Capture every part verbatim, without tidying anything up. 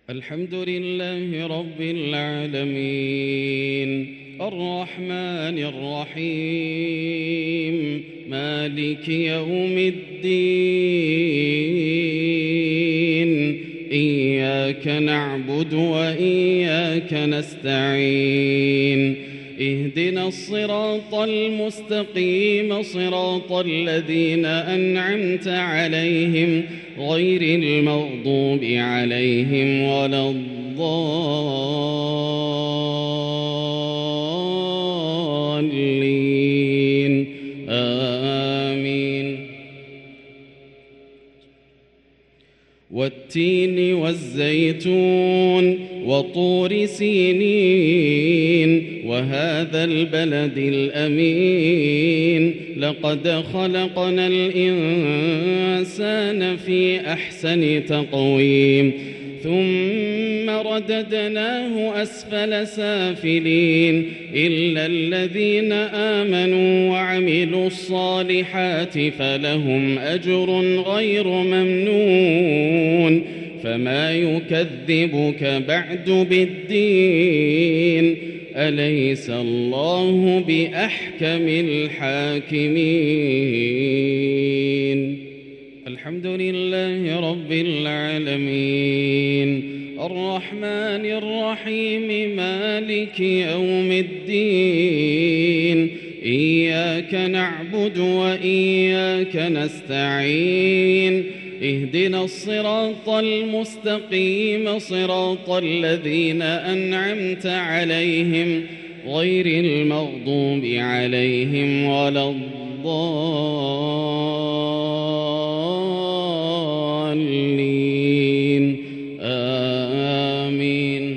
الحمد لله رب العالمين الرحمن الرحيم مالك يوم الدين إياك نعبد وإياك نستعين اهدنا الصراط المستقيم صراط الذين أنعمت عليهم غير المغضوب عليهم ولا الضالين آمين. والتين والزيتون وطور سينين وهذا البلد الأمين لقد خلقنا الإنسان في أحسن تقويم ثم رددناه أسفل سافلين إلا الذين آمنوا وعملوا الصالحات فلهم أجر غير ممنون. فما يكذبك بعد بالدين أليس الله بأحكم الحاكمين. الحمد لله رب العالمين الرحمن الرحيم مالك يوم الدين إياك نعبد وإياك نستعين اهدنا الصراط المستقيم صراط الذين أنعمت عليهم غير المغضوب عليهم ولا الضالين آمين.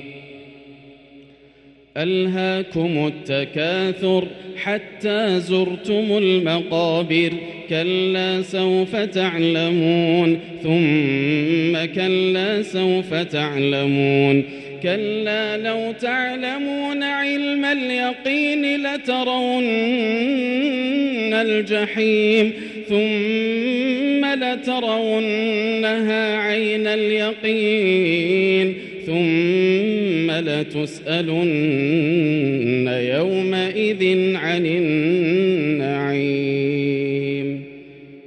ألهاكم التكاثر حتى زرتم المقابر كلا سوف تعلمون ثم كلا سوف تعلمون كلا لو تعلمون علم اليقين لترون الجحيم ثم لترونها عين اليقين ثم لتسألن يومئذ عن النار